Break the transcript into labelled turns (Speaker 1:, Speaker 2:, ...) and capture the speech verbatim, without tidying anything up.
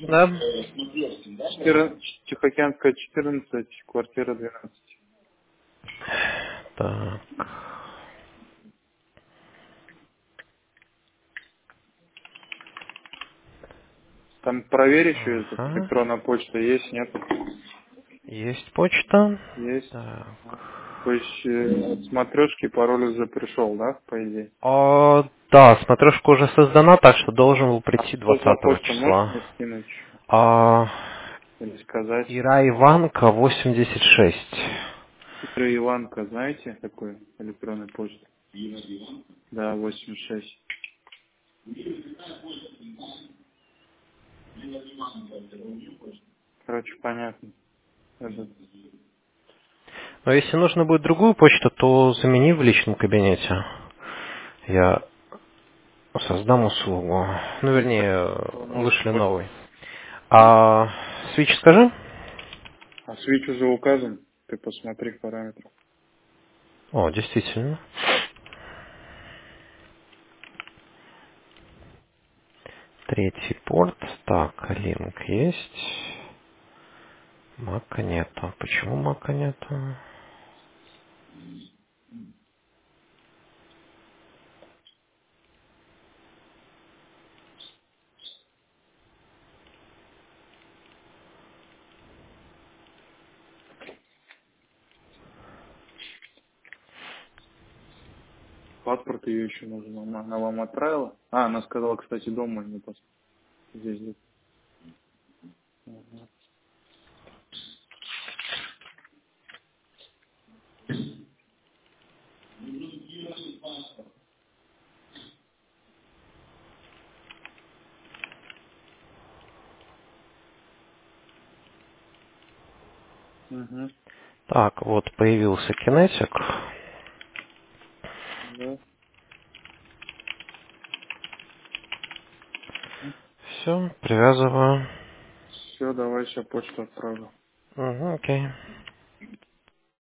Speaker 1: Да?
Speaker 2: четырнадцать, Тихоокеанская четырнадцать, квартира двенадцать.
Speaker 1: Так.
Speaker 2: Там проверь еще этот,
Speaker 1: Ага.
Speaker 2: электронная почта есть, нет?
Speaker 1: Есть почта.
Speaker 2: Есть.
Speaker 1: Так.
Speaker 2: То есть э, от смотрешки пароль уже пришел, да, по идее?
Speaker 1: О, да, смотрешка уже создана, так что должен был
Speaker 2: А
Speaker 1: прийти
Speaker 2: что за
Speaker 1: двадцатого
Speaker 2: почта, можешь
Speaker 1: числа.
Speaker 2: мне скинуть еще?
Speaker 1: А,
Speaker 2: Или сказать?
Speaker 1: Ира Иванка восемьдесят шесть.
Speaker 2: Ира Иванка, знаете такую электронную почту? Да, восемьдесят шесть. Короче, понятно. Этот,
Speaker 1: Но если нужно будет другую почту, то замени в личном кабинете. Я создам услугу. Ну, вернее,
Speaker 2: кто нужен
Speaker 1: вышлю
Speaker 2: будет.
Speaker 1: новый. А свич скажи?
Speaker 2: А свич уже указан? Ты посмотри параметры.
Speaker 1: О, действительно. Третий порт. Так, линк есть. Мака нету. Почему мака нету?
Speaker 2: Паспорт ее еще нужен. Она, она вам отправила? А, она сказала, кстати, дома не пос- здесь. здесь. Ага. Угу.
Speaker 1: Так, вот появился кинетик.
Speaker 2: Да.
Speaker 1: Все, привязываю.
Speaker 2: Все, давай сейчас почту отправлю.
Speaker 1: Угу, окей.